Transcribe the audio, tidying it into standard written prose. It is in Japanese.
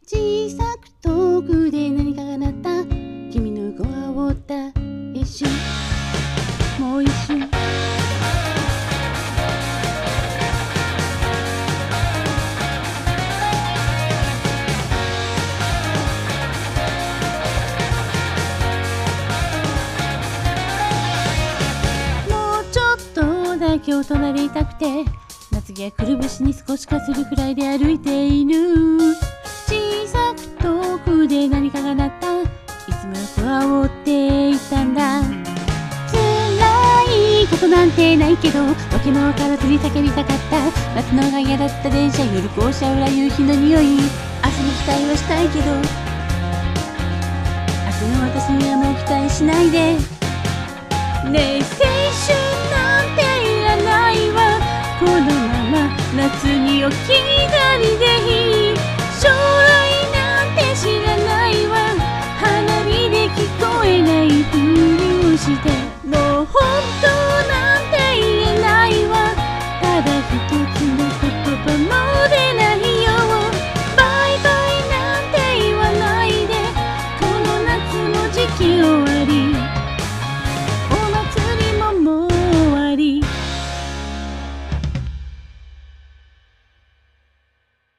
小さく遠くで何かが鳴った。君の横を覆った一瞬、もう一瞬。もうちょっとだけ大人でいたくて、まつげくるぶしに少しかするくらいで歩いている。小さく遠くで何かが鳴った。いつも横は覆っていたんだ。辛いことなんてないけど、わけも分からずに叫びたかった。待つのが嫌だった電車、夜校舎裏、夕日の匂い。朝に期待はしたいけど、明日の私にはもう期待しないで。ねえ、青春なんていらないわ。このまま夏に起き